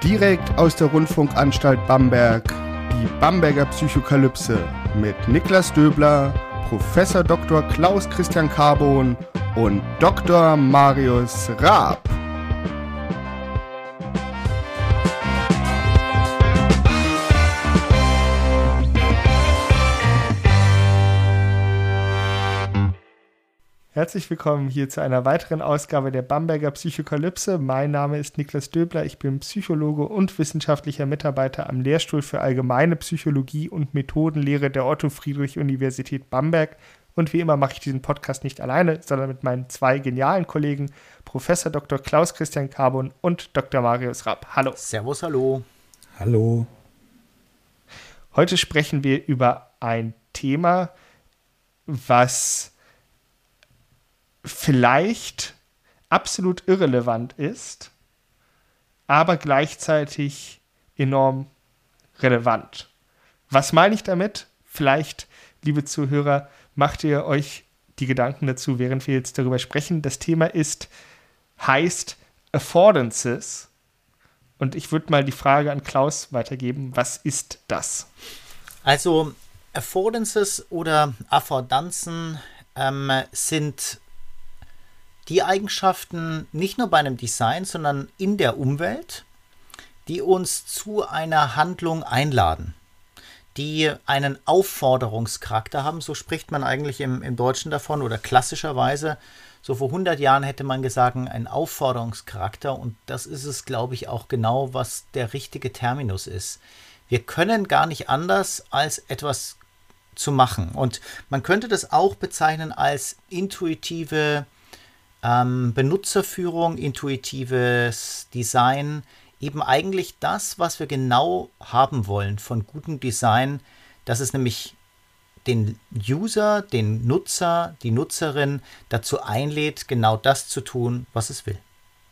Direkt aus der Rundfunkanstalt Bamberg, die Bamberger Psychokalypse mit Niklas Döbler, Professor Dr. Klaus Christian Carbon und Dr. Marius Raab. Herzlich willkommen hier zu einer weiteren Ausgabe der Bamberger Psychokalypse. Mein Name ist Niklas Döbler, ich bin Psychologe und wissenschaftlicher Mitarbeiter am Lehrstuhl für Allgemeine Psychologie und Methodenlehre der Otto-Friedrich-Universität Bamberg. Und wie immer mache ich diesen Podcast nicht alleine, sondern mit meinen zwei genialen Kollegen, Professor Dr. Klaus Christian Carbon und Dr. Marius Raab. Hallo. Servus, hallo. Hallo. Heute sprechen wir über ein Thema, was vielleicht absolut irrelevant ist, aber gleichzeitig enorm relevant. Was meine ich damit? Vielleicht, liebe Zuhörer, macht ihr euch die Gedanken dazu, während wir jetzt darüber sprechen. Das Thema heißt Affordances. Und ich würde mal die Frage an Klaus weitergeben. Was ist das? Also Affordances oder Affordanzen sind die Eigenschaften nicht nur bei einem Design, sondern in der Umwelt, die uns zu einer Handlung einladen, die einen Aufforderungscharakter haben. So spricht man eigentlich im Deutschen davon oder klassischerweise. So vor 100 Jahren hätte man gesagt, ein Aufforderungscharakter. Und das ist es, glaube ich, auch genau, was der richtige Terminus ist. Wir können gar nicht anders, als etwas zu machen. Und man könnte das auch bezeichnen als intuitive Benutzerführung, intuitives Design, eben eigentlich das, was wir genau haben wollen von gutem Design, dass es nämlich den User, den Nutzer, die Nutzerin dazu einlädt, genau das zu tun, was es will.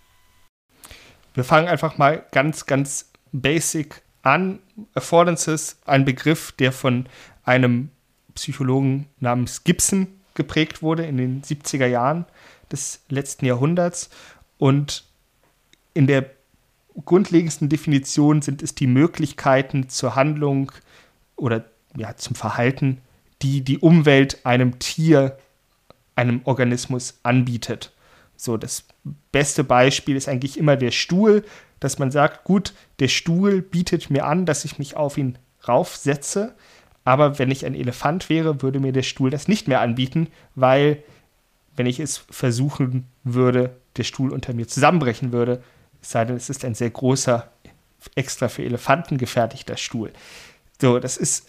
Wir fangen einfach mal ganz, ganz basic an. Affordances, ein Begriff, der von einem Psychologen namens Gibson geprägt wurde in den 70er Jahren des letzten Jahrhunderts, und in der grundlegendsten Definition sind es die Möglichkeiten zur Handlung oder zum Verhalten, die die Umwelt einem Tier, einem Organismus anbietet. So, das beste Beispiel ist eigentlich immer der Stuhl, dass man sagt, gut, der Stuhl bietet mir an, dass ich mich auf ihn raufsetze, aber wenn ich ein Elefant wäre, würde mir der Stuhl das nicht mehr anbieten, weil, wenn ich es versuchen würde, der Stuhl unter mir zusammenbrechen würde, es sei denn, es ist ein sehr großer, extra für Elefanten gefertigter Stuhl. So, das ist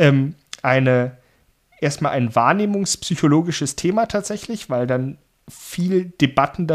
erstmal ein wahrnehmungspsychologisches Thema tatsächlich, weil dann viel Debatten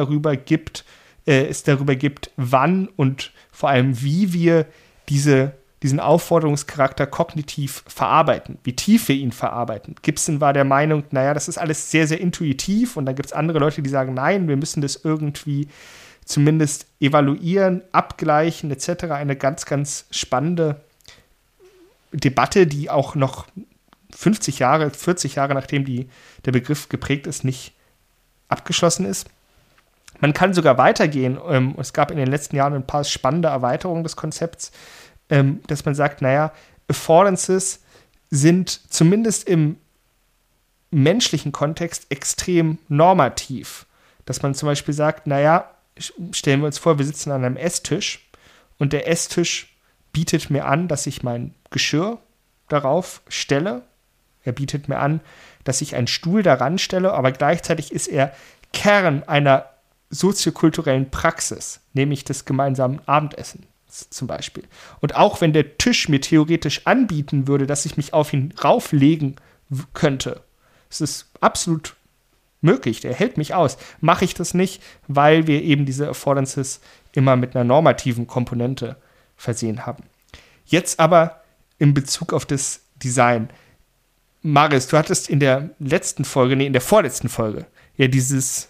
es darüber gibt, wann und vor allem wie wir diesen Aufforderungscharakter kognitiv verarbeiten, wie tief wir ihn verarbeiten. Gibson war der Meinung, das ist alles sehr, sehr intuitiv, und dann gibt es andere Leute, die sagen, nein, wir müssen das irgendwie zumindest evaluieren, abgleichen etc. Eine ganz, ganz spannende Debatte, die auch noch 40 Jahre nachdem der Begriff geprägt ist, nicht abgeschlossen ist. Man kann sogar weitergehen. Es gab in den letzten Jahren ein paar spannende Erweiterungen des Konzepts, dass man sagt, Affordances sind zumindest im menschlichen Kontext extrem normativ. Dass man zum Beispiel sagt, stellen wir uns vor, wir sitzen an einem Esstisch und der Esstisch bietet mir an, dass ich mein Geschirr darauf stelle. Er bietet mir an, dass ich einen Stuhl daran stelle, aber gleichzeitig ist er Kern einer soziokulturellen Praxis, nämlich des gemeinsamen Abendessens zum Beispiel. Und auch wenn der Tisch mir theoretisch anbieten würde, dass ich mich auf ihn rauflegen könnte, es ist absolut möglich, der hält mich aus, mache ich das nicht, weil wir eben diese Affordances immer mit einer normativen Komponente versehen haben. Jetzt aber in Bezug auf das Design. Marius, du hattest in der vorletzten Folge, ja dieses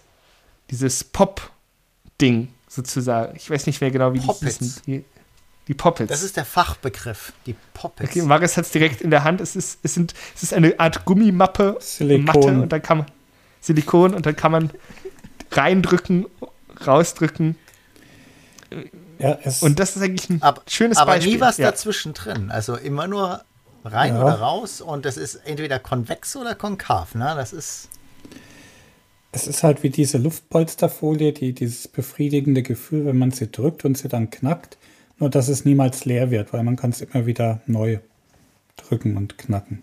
Pop-Ding sozusagen. Ich weiß nicht mehr genau, wie die hießen. Die Poppets. Das ist der Fachbegriff, die Poppets. Okay, Marius hat es direkt in der Hand. Es ist eine Art Gummimappe, Silikon. Und dann kann man Silikon und dann kann man reindrücken, rausdrücken. Ja, und das ist eigentlich ein schönes aber Beispiel. Aber nie was dazwischen drin. Also immer nur rein oder raus und das ist entweder konvex oder konkav. Ne? Das ist... Es ist halt wie diese Luftpolsterfolie, dieses befriedigende Gefühl, wenn man sie drückt und sie dann knackt, nur dass es niemals leer wird, weil man kann es immer wieder neu drücken und knacken.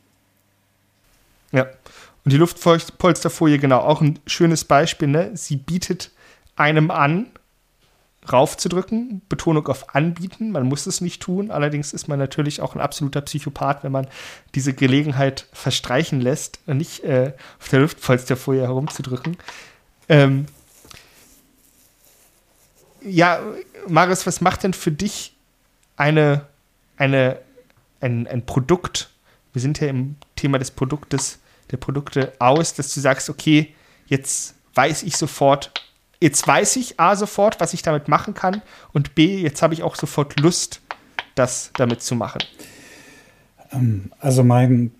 Ja, und die Luftpolsterfolie, genau, auch ein schönes Beispiel, ne? Sie bietet einem an, raufzudrücken, Betonung auf anbieten, man muss es nicht tun, allerdings ist man natürlich auch ein absoluter Psychopath, wenn man diese Gelegenheit verstreichen lässt und nicht auf der Luftpolsterfolie herumzudrücken. Ja, Marius, was macht denn für dich ein Produkt, wir sind ja im Thema der Produkte aus, dass du sagst, okay, jetzt weiß ich A, sofort, was ich damit machen kann und B, jetzt habe ich auch sofort Lust, das damit zu machen. Also meine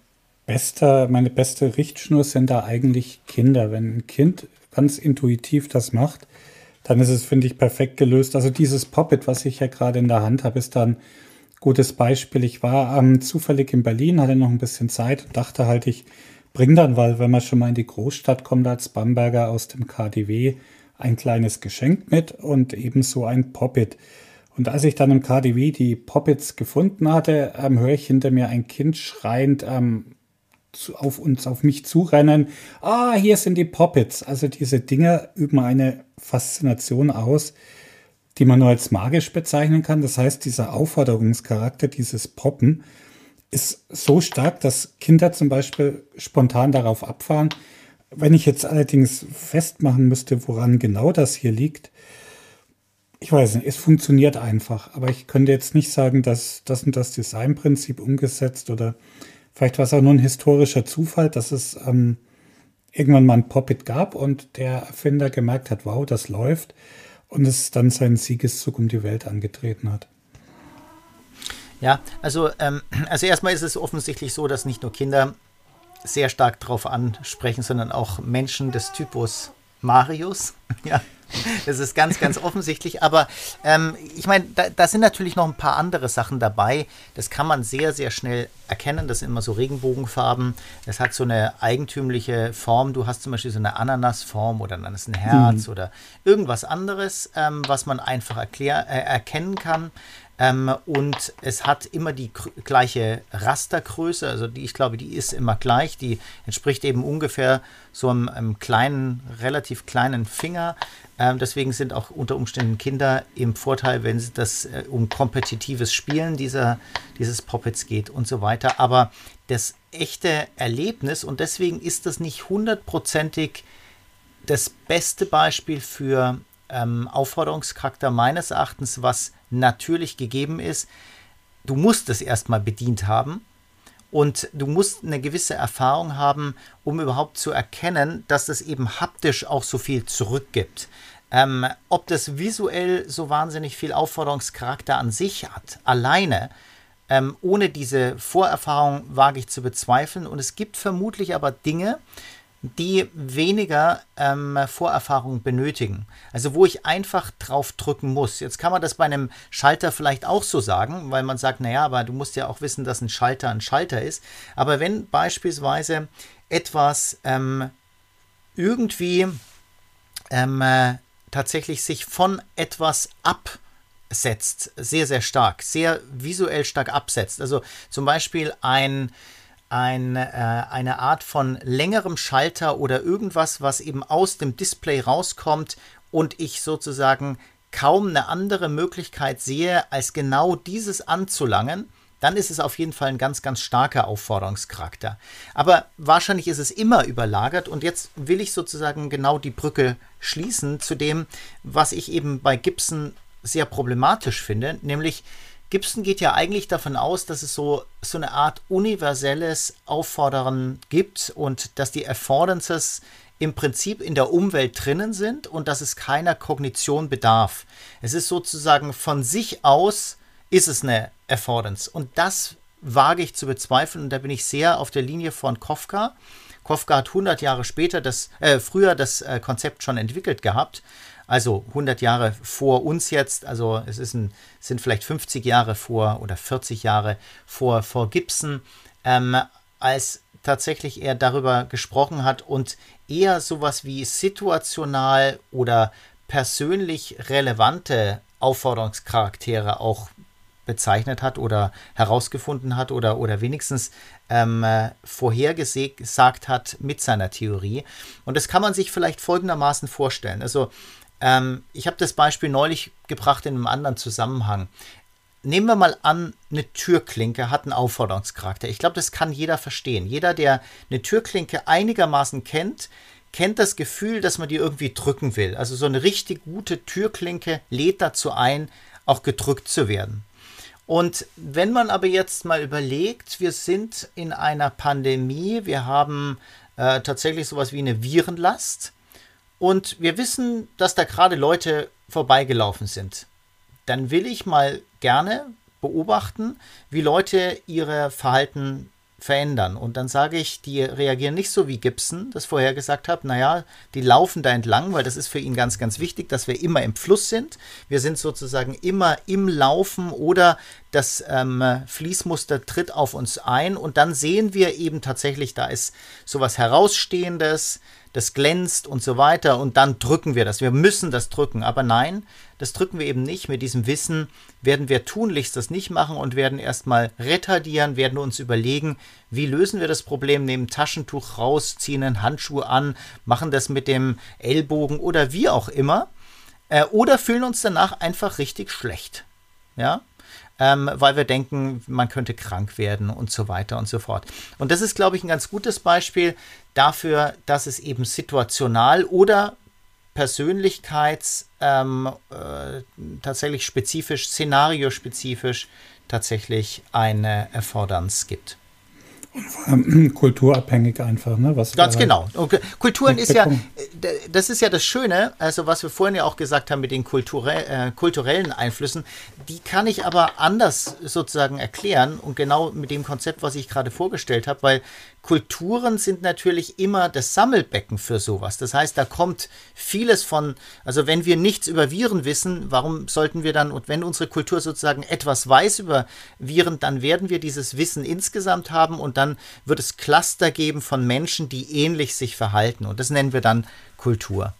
beste Richtschnur sind da eigentlich Kinder. Wenn ein Kind ganz intuitiv das macht, dann ist es, finde ich, perfekt gelöst. Also dieses Pop-it, was ich ja gerade in der Hand habe, ist dann ein gutes Beispiel. Ich war zufällig in Berlin, hatte noch ein bisschen Zeit und dachte halt, ich bringe dann, weil wenn man schon mal in die Großstadt kommt als Bamberger aus dem KaDeWe, ein kleines Geschenk mit und ebenso ein Pop-it. Und als ich dann im KaDeWe die Pop-its gefunden hatte, höre ich hinter mir ein Kind schreiend auf mich zurennen. Hier sind die Pop-its. Also diese Dinger üben eine Faszination aus, die man nur als magisch bezeichnen kann. Das heißt, dieser Aufforderungscharakter, dieses Poppen, ist so stark, dass Kinder zum Beispiel spontan darauf abfahren. Wenn ich jetzt allerdings festmachen müsste, woran genau das hier liegt, ich weiß nicht, es funktioniert einfach. Aber ich könnte jetzt nicht sagen, dass das und das Designprinzip umgesetzt oder vielleicht war es auch nur ein historischer Zufall, dass es irgendwann mal ein Pop-it gab und der Erfinder gemerkt hat, wow, das läuft und es dann seinen Siegeszug um die Welt angetreten hat. Ja, also erstmal ist es offensichtlich so, dass nicht nur Kinder sehr stark drauf ansprechen, sondern auch Menschen des Typus Marius. Ja, das ist ganz, ganz offensichtlich. Aber ich meine, da sind natürlich noch ein paar andere Sachen dabei. Das kann man sehr, sehr schnell erkennen. Das sind immer so Regenbogenfarben. Das hat so eine eigentümliche Form. Du hast zum Beispiel so eine Ananasform oder dann ist ein Herz oder irgendwas anderes, was man einfach erkennen kann. Und es hat immer die gleiche Rastergröße, also ich glaube, die ist immer gleich, die entspricht eben ungefähr so einem kleinen, relativ kleinen Finger. Deswegen sind auch unter Umständen Kinder im Vorteil, wenn es um kompetitives Spielen dieses Pop-its geht und so weiter. Aber das echte Erlebnis, und deswegen ist das nicht 100%ig das beste Beispiel für Aufforderungscharakter meines Erachtens, was natürlich gegeben ist. Du musst es erstmal bedient haben und du musst eine gewisse Erfahrung haben, um überhaupt zu erkennen, dass das eben haptisch auch so viel zurückgibt. Ob das visuell so wahnsinnig viel Aufforderungscharakter an sich hat, alleine, ohne diese Vorerfahrung wage ich zu bezweifeln. Und es gibt vermutlich aber Dinge, die weniger Vorerfahrung benötigen. Also wo ich einfach drauf drücken muss. Jetzt kann man das bei einem Schalter vielleicht auch so sagen, weil man sagt, naja, aber du musst ja auch wissen, dass ein Schalter ist. Aber wenn beispielsweise etwas irgendwie tatsächlich sich von etwas absetzt, sehr, sehr stark, sehr visuell stark absetzt. Also zum Beispiel eine Art von längerem Schalter oder irgendwas, was eben aus dem Display rauskommt und ich sozusagen kaum eine andere Möglichkeit sehe, als genau dieses anzulangen, dann ist es auf jeden Fall ein ganz, ganz starker Aufforderungscharakter. Aber wahrscheinlich ist es immer überlagert und jetzt will ich sozusagen genau die Brücke schließen zu dem, was ich eben bei Gibson sehr problematisch finde, nämlich Gibson geht ja eigentlich davon aus, dass es so eine Art universelles Auffordern gibt und dass die Affordances im Prinzip in der Umwelt drinnen sind und dass es keiner Kognition bedarf. Es ist sozusagen von sich aus, ist es eine Affordance. Und das wage ich zu bezweifeln und da bin ich sehr auf der Linie von Kafka. Kafka hat 100 Jahre früher das Konzept schon entwickelt gehabt. Also 100 Jahre vor uns jetzt, also sind vielleicht 50 Jahre vor oder 40 Jahre vor Gibson, als tatsächlich er darüber gesprochen hat und eher sowas wie situational oder persönlich relevante Aufforderungscharaktere auch bezeichnet hat oder herausgefunden hat oder wenigstens vorhergesagt hat mit seiner Theorie. Und das kann man sich vielleicht folgendermaßen vorstellen. Also ich habe das Beispiel neulich gebracht in einem anderen Zusammenhang. Nehmen wir mal an, eine Türklinke hat einen Aufforderungscharakter. Ich glaube, das kann jeder verstehen. Jeder, der eine Türklinke einigermaßen kennt das Gefühl, dass man die irgendwie drücken will. Also so eine richtig gute Türklinke lädt dazu ein, auch gedrückt zu werden. Und wenn man aber jetzt mal überlegt, wir sind in einer Pandemie, wir haben tatsächlich sowas wie eine Virenlast und wir wissen, dass da gerade Leute vorbeigelaufen sind, dann will ich mal gerne beobachten, wie Leute ihr Verhalten verändern. Und dann sage ich, die reagieren nicht so wie Gibson das vorher gesagt hat, naja, die laufen da entlang, weil das ist für ihn ganz, ganz wichtig, dass wir immer im Fluss sind. Wir sind sozusagen immer im Laufen oder das Fließmuster tritt auf uns ein und dann sehen wir eben tatsächlich, da ist sowas Herausstehendes, das glänzt und so weiter und dann drücken wir das. Wir müssen das drücken, aber nein, das drücken wir eben nicht. Mit diesem Wissen werden wir tunlichst das nicht machen und werden erstmal retardieren, werden uns überlegen, wie lösen wir das Problem, nehmen Taschentuch raus, ziehen einen Handschuh an, machen das mit dem Ellbogen oder wie auch immer oder fühlen uns danach einfach richtig schlecht. Ja? Weil wir denken, man könnte krank werden und so weiter und so fort. Und das ist, glaube ich, ein ganz gutes Beispiel dafür, dass es eben situational oder tatsächlich spezifisch, szenariospezifisch tatsächlich eine Affordanz gibt. Kulturabhängig einfach, ne? Ganz genau. Okay. Kulturen ist ja, das ist ja das Schöne, also was wir vorhin ja auch gesagt haben mit den kulturellen Einflüssen, die kann ich aber anders sozusagen erklären und genau mit dem Konzept, was ich gerade vorgestellt habe, weil Kulturen sind natürlich immer das Sammelbecken für sowas. Das heißt, da kommt vieles von, also wenn wir nichts über Viren wissen, warum sollten wir dann, und wenn unsere Kultur sozusagen etwas weiß über Viren, dann werden wir dieses Wissen insgesamt haben und dann wird es Cluster geben von Menschen, die ähnlich sich verhalten. Und das nennen wir dann Kultur.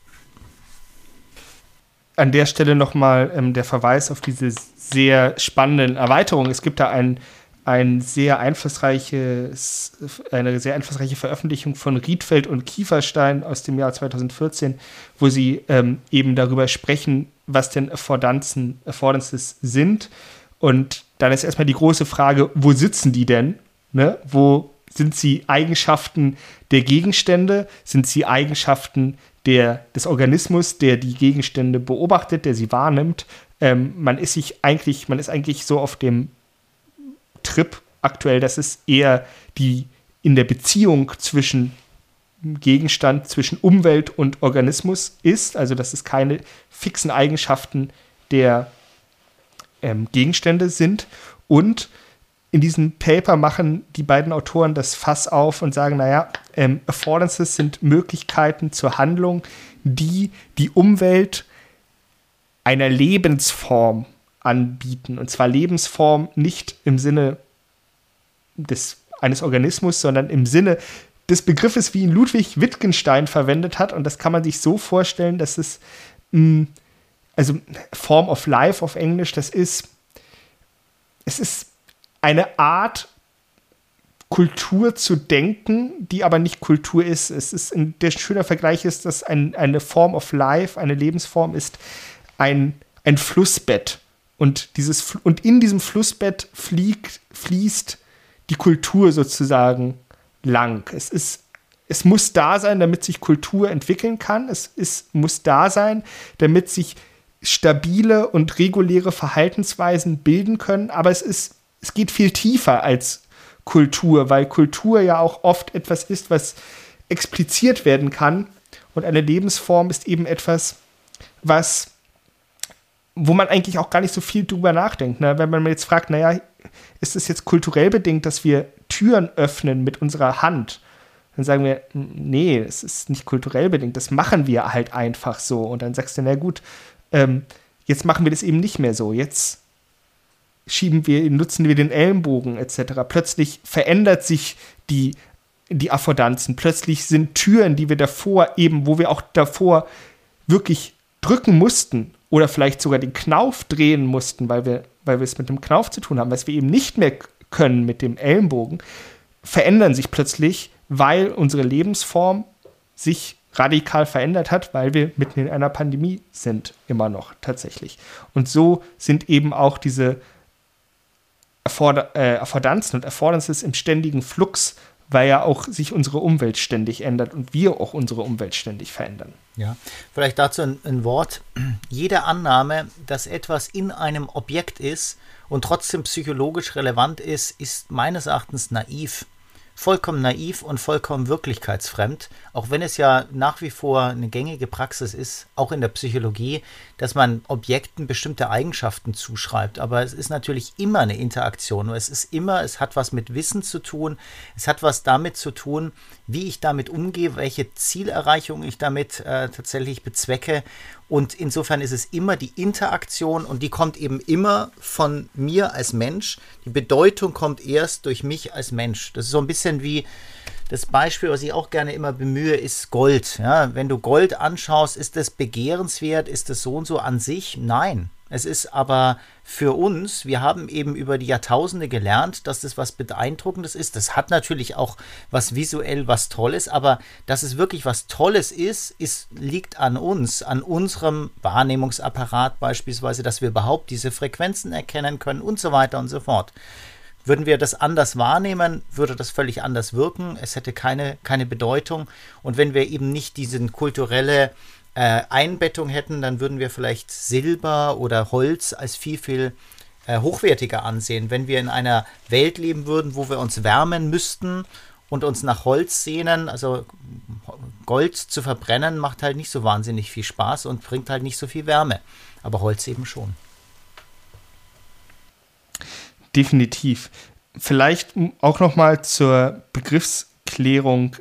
An der Stelle nochmal der Verweis auf diese sehr spannenden Erweiterungen. Es gibt da eine sehr einflussreiche Veröffentlichung von Riedfeld und Kieferstein aus dem Jahr 2014, wo sie eben darüber sprechen, was denn Affordances sind. Und dann ist erstmal die große Frage, wo sitzen die denn? Ne? Wo sind sie Eigenschaften der Gegenstände? Sind sie Eigenschaften des Organismus, der die Gegenstände beobachtet, der sie wahrnimmt? Man ist eigentlich so auf dem Trip aktuell, dass es eher in der Beziehung zwischen Gegenstand, zwischen Umwelt und Organismus ist, also dass es keine fixen Eigenschaften der Gegenstände sind. Und in diesem Paper machen die beiden Autoren das Fass auf und sagen, Affordances sind Möglichkeiten zur Handlung, die Umwelt einer Lebensform anbieten. Und zwar Lebensform nicht im Sinne eines Organismus, sondern im Sinne des Begriffes, wie ihn Ludwig Wittgenstein verwendet hat. Und das kann man sich so vorstellen, dass es, also Form of Life auf Englisch, es ist eine Art, Kultur zu denken, die aber nicht Kultur ist. Der schöne Vergleich ist, dass eine Form of Life, eine Lebensform ist ein Flussbett. Und in diesem Flussbett fließt die Kultur sozusagen lang. Es muss da sein, damit sich Kultur entwickeln kann. Es muss da sein, damit sich stabile und reguläre Verhaltensweisen bilden können. Aber es geht viel tiefer als Kultur, weil Kultur ja auch oft etwas ist, was expliziert werden kann. Und eine Lebensform ist eben etwas, wo man eigentlich auch gar nicht so viel drüber nachdenkt. Ne? Wenn man jetzt fragt, ist es jetzt kulturell bedingt, dass wir Türen öffnen mit unserer Hand? Dann sagen wir, nee, es ist nicht kulturell bedingt, das machen wir halt einfach so. Und dann sagst du, na gut, jetzt machen wir das eben nicht mehr so. Jetzt nutzen wir den Ellenbogen etc. Plötzlich verändert sich die Affordanzen. Plötzlich sind Türen, die wir davor eben, wo wir auch davor wirklich drücken mussten oder vielleicht sogar den Knauf drehen mussten, weil wir es mit dem Knauf zu tun haben, was wir eben nicht mehr können mit dem Ellenbogen, verändern sich plötzlich, weil unsere Lebensform sich radikal verändert hat, weil wir mitten in einer Pandemie sind, immer noch tatsächlich. Und so sind eben auch diese Affordanzen und Affordances im ständigen Flux, weil ja auch sich unsere Umwelt ständig ändert und wir auch unsere Umwelt ständig verändern. Ja, vielleicht dazu ein Wort. Jede Annahme, dass etwas in einem Objekt ist und trotzdem psychologisch relevant ist, ist meines Erachtens naiv. Vollkommen naiv und vollkommen wirklichkeitsfremd, auch wenn es ja nach wie vor eine gängige Praxis ist, auch in der Psychologie, dass man Objekten bestimmte Eigenschaften zuschreibt. Aber es ist natürlich immer eine Interaktion. Es hat was mit Wissen zu tun, es hat was damit zu tun, wie ich damit umgehe, welche Zielerreichung ich damit tatsächlich bezwecke. Und insofern ist es immer die Interaktion und die kommt eben immer von mir als Mensch. Die Bedeutung kommt erst durch mich als Mensch. Das ist so ein bisschen wie das Beispiel, was ich auch gerne immer bemühe, ist Gold. Ja, wenn du Gold anschaust, ist das begehrenswert? Ist das so und so an sich? Nein. Es ist aber für uns, wir haben eben über die Jahrtausende gelernt, dass das was Beeindruckendes ist. Das hat natürlich auch was visuell was Tolles, aber dass es wirklich was Tolles ist, liegt an uns, an unserem Wahrnehmungsapparat beispielsweise, dass wir überhaupt diese Frequenzen erkennen können und so weiter und so fort. Würden wir das anders wahrnehmen, würde das völlig anders wirken. Es hätte keine Bedeutung. Und wenn wir eben nicht diese kulturelle Einbettung hätten, dann würden wir vielleicht Silber oder Holz als viel hochwertiger ansehen. Wenn wir in einer Welt leben würden, wo wir uns wärmen müssten und uns nach Holz sehnen, also Gold zu verbrennen, macht halt nicht so wahnsinnig viel Spaß und bringt halt nicht so viel Wärme. Aber Holz eben schon. Definitiv. Vielleicht auch noch mal zur Begriffsklärung.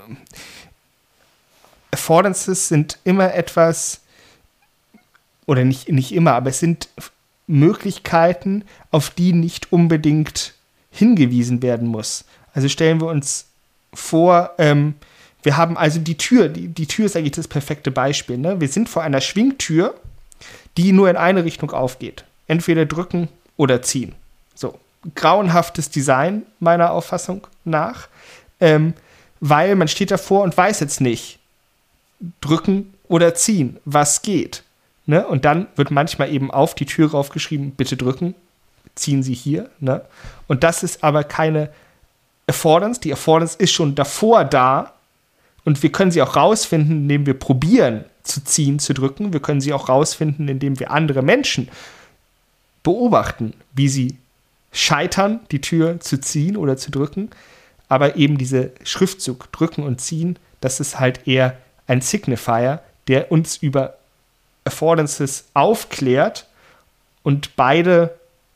Affordances sind immer etwas, oder nicht immer, aber es sind Möglichkeiten, auf die nicht unbedingt hingewiesen werden muss. Also stellen wir uns vor, wir haben also die Tür. Die Tür ist eigentlich das perfekte Beispiel. Ne? Wir sind vor einer Schwingtür, die nur in eine Richtung aufgeht. Entweder drücken oder ziehen. So, grauenhaftes Design meiner Auffassung nach, weil man steht davor und weiß jetzt nicht, drücken oder ziehen, was geht. Ne? Und dann wird manchmal eben auf die Tür raufgeschrieben, bitte drücken, ziehen Sie hier. Ne? Und das ist aber keine Affordance. Die Affordance ist schon davor da und wir können sie auch rausfinden, indem wir probieren zu ziehen, zu drücken. Wir können sie auch rausfinden, indem wir andere Menschen beobachten, wie sie scheitern, die Tür zu ziehen oder zu drücken. Aber eben diese Schriftzug drücken und ziehen, das ist halt eher ein Signifier, der uns über Affordances aufklärt und beide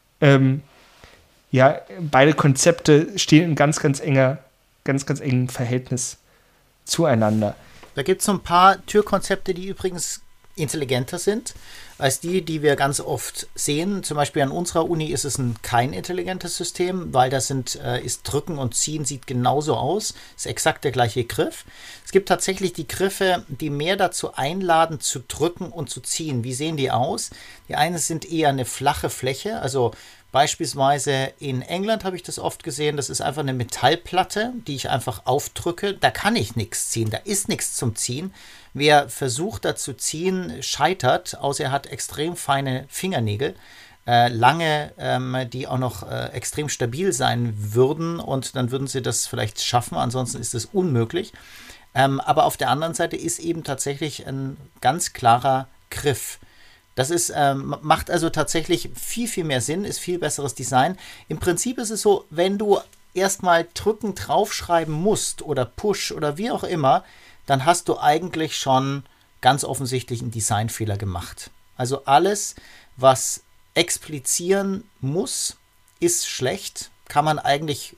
Konzepte stehen in ganz engem Verhältnis zueinander. Da gibt es so ein paar Türkonzepte, die übrigens intelligenter sind als die wir ganz oft sehen. Zum Beispiel an unserer Uni ist es kein intelligentes System, weil das ist Drücken und Ziehen sieht genauso aus. Ist exakt der gleiche Griff. Es gibt tatsächlich die Griffe, die mehr dazu einladen, zu drücken und zu ziehen. Wie sehen die aus? Die einen sind eher eine flache Fläche, also beispielsweise in England habe ich das oft gesehen, das ist einfach eine Metallplatte, die ich einfach aufdrücke. Da kann ich nichts ziehen, da ist nichts zum Ziehen. Wer versucht, da zu ziehen, scheitert, außer er hat extrem feine Fingernägel, lange, die auch noch extrem stabil sein würden und dann würden sie das vielleicht schaffen, ansonsten ist es unmöglich. Aber auf der anderen Seite ist eben tatsächlich ein ganz klarer Griff. Das macht also tatsächlich viel mehr Sinn, ist viel besseres Design. Im Prinzip ist es so, wenn du erstmal drücken draufschreiben musst oder Push oder wie auch immer, dann hast du eigentlich schon ganz offensichtlich einen Designfehler gemacht. Also alles, was explizieren muss, ist schlecht, kann man eigentlich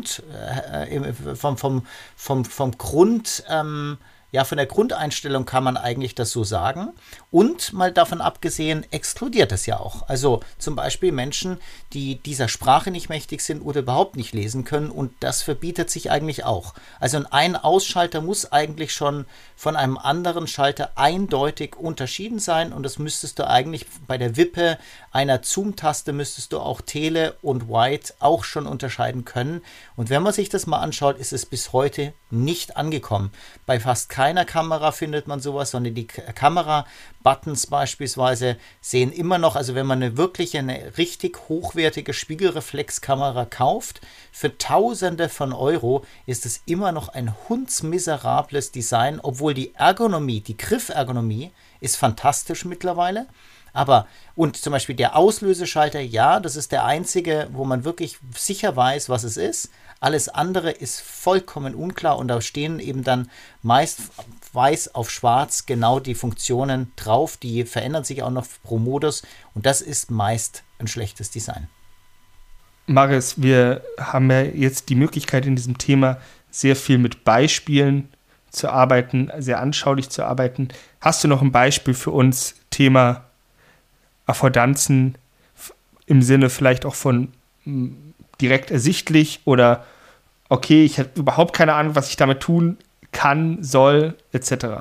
von der Grundeinstellung kann man eigentlich das so sagen. Und mal davon abgesehen, exkludiert es ja auch. Also zum Beispiel Menschen, die dieser Sprache nicht mächtig sind oder überhaupt nicht lesen können. Und das verbietet sich eigentlich auch. Also ein Ausschalter muss eigentlich schon von einem anderen Schalter eindeutig unterschieden sein. Und das müsstest du eigentlich bei der Wippe einer Zoom-Taste müsstest du auch Tele und White auch schon unterscheiden können. Und wenn man sich das mal anschaut, ist es bis heute nicht angekommen. Bei fast keiner Kamera findet man sowas, sondern die Kamera-Buttons beispielsweise sehen immer noch, also wenn man eine richtig hochwertige Spiegelreflexkamera kauft, für Tausende von Euro ist es immer noch ein hundsmiserables Design, obwohl die Ergonomie, die Griffergonomie ist fantastisch mittlerweile. Und zum Beispiel der Auslöseschalter, ja, das ist der einzige, wo man wirklich sicher weiß, was es ist. Alles andere ist vollkommen unklar und da stehen eben dann meist weiß auf schwarz genau die Funktionen drauf. Die verändern sich auch noch pro Modus und das ist meist ein schlechtes Design. Marius, wir haben ja jetzt die Möglichkeit in diesem Thema sehr viel mit Beispielen zu arbeiten, sehr anschaulich zu arbeiten. Hast du noch ein Beispiel für uns, Thema Affordanzen im Sinne vielleicht auch von direkt ersichtlich oder okay, ich habe überhaupt keine Ahnung, was ich damit tun kann, soll, etc.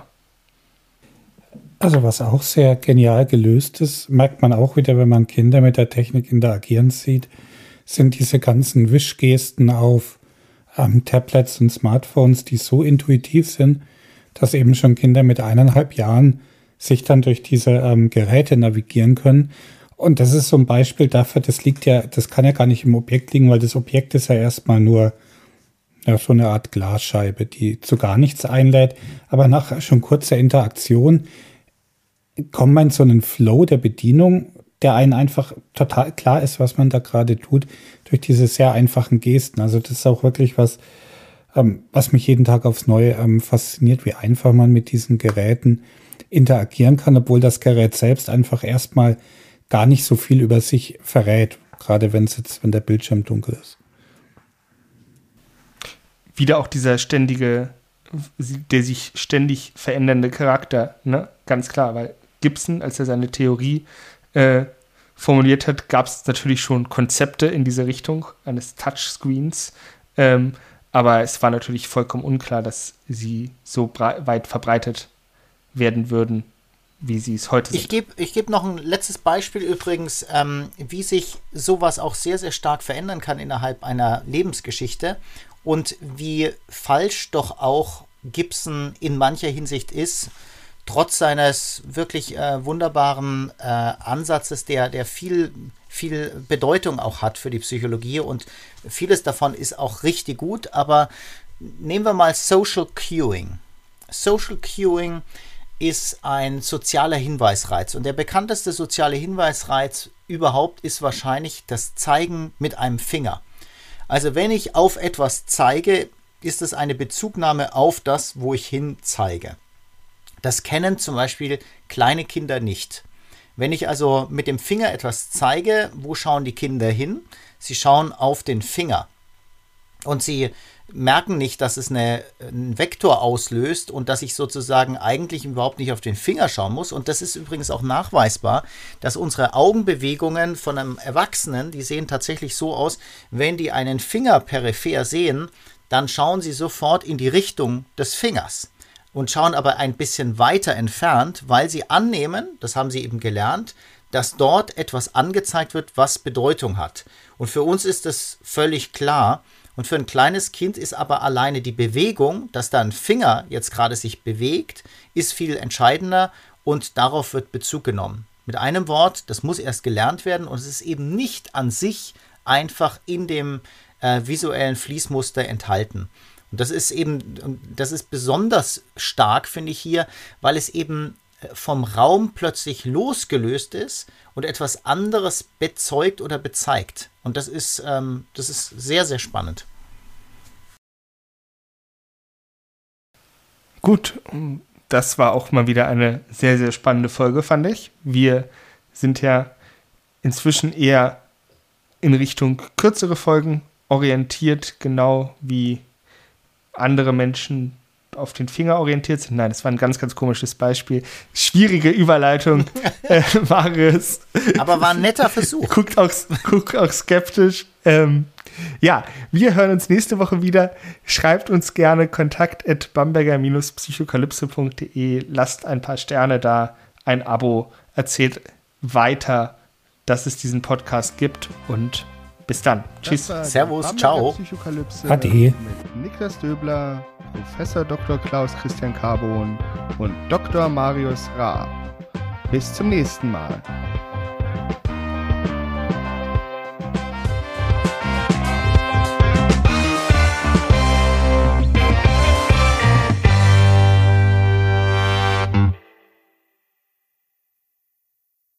Also was auch sehr genial gelöst ist, merkt man auch wieder, wenn man Kinder mit der Technik interagieren sieht, sind diese ganzen Wischgesten auf Tablets und Smartphones, die so intuitiv sind, dass eben schon Kinder mit 1,5 Jahren sich dann durch diese Geräte navigieren können. Und das ist so ein Beispiel dafür, das kann ja gar nicht im Objekt liegen, weil das Objekt ist ja erstmal nur so eine Art Glasscheibe, die zu gar nichts einlädt. Aber nach schon kurzer Interaktion kommt man in so einen Flow der Bedienung, der einen einfach total klar ist, was man da gerade tut, durch diese sehr einfachen Gesten. Also das ist auch wirklich was mich jeden Tag aufs Neue fasziniert, wie einfach man mit diesen Geräten interagieren kann, obwohl das Gerät selbst einfach erstmal gar nicht so viel über sich verrät, gerade wenn der Bildschirm dunkel ist. Wieder auch dieser der sich ständig verändernde Charakter, ne? Ganz klar, weil Gibson, als er seine Theorie formuliert hat, gab es natürlich schon Konzepte in diese Richtung eines Touchscreens, aber es war natürlich vollkommen unklar, dass sie so weit verbreitet werden würden, wie sie es heute sind. Ich geb noch ein letztes Beispiel übrigens, wie sich sowas auch sehr, sehr stark verändern kann innerhalb einer Lebensgeschichte und wie falsch doch auch Gibson in mancher Hinsicht ist, trotz seines wirklich wunderbaren Ansatzes, der viel, viel Bedeutung auch hat für die Psychologie und vieles davon ist auch richtig gut, aber nehmen wir mal Social Cueing. Social Cueing ist ein sozialer Hinweisreiz und der bekannteste soziale Hinweisreiz überhaupt ist wahrscheinlich das Zeigen mit einem Finger. Also wenn ich auf etwas zeige, ist es eine Bezugnahme auf das, wo ich hin zeige. Das kennen zum Beispiel kleine Kinder nicht. Wenn ich also mit dem Finger etwas zeige, wo schauen die Kinder hin? Sie schauen auf den Finger. Und sie merken nicht, dass es einen Vektor auslöst und dass ich sozusagen eigentlich überhaupt nicht auf den Finger schauen muss. Und das ist übrigens auch nachweisbar, dass unsere Augenbewegungen von einem Erwachsenen, die sehen tatsächlich so aus, wenn die einen Finger peripher sehen, dann schauen sie sofort in die Richtung des Fingers und schauen aber ein bisschen weiter entfernt, weil sie annehmen, das haben sie eben gelernt, dass dort etwas angezeigt wird, was Bedeutung hat. Und für uns ist das völlig klar. Und für ein kleines Kind ist aber alleine die Bewegung, dass da ein Finger jetzt gerade sich bewegt, ist viel entscheidender und darauf wird Bezug genommen. Mit einem Wort, das muss erst gelernt werden und es ist eben nicht an sich einfach in dem visuellen Fließmuster enthalten. Und das ist besonders stark, finde ich hier, weil es eben vom Raum plötzlich losgelöst ist und etwas anderes bezeugt oder bezeigt. Und das ist sehr, sehr spannend. Gut, das war auch mal wieder eine sehr, sehr spannende Folge, fand ich. Wir sind ja inzwischen eher in Richtung kürzere Folgen orientiert, genau wie andere Menschen auf den Finger orientiert sind. Nein, das war ein ganz, ganz komisches Beispiel. Schwierige Überleitung, Marius. Aber war ein netter Versuch. Guckt auch skeptisch. Ja, wir hören uns nächste Woche wieder. Schreibt uns gerne kontakt@bamberger-psychokalypse.de. Lasst ein paar Sterne da, ein Abo. Erzählt weiter, dass es diesen Podcast gibt und bis dann. Tschüss. Servus, ciao. Ade. Mit Niklas Döbler, Professor Dr. Klaus Christian Carbon und Dr. Marius Raab. Bis zum nächsten Mal.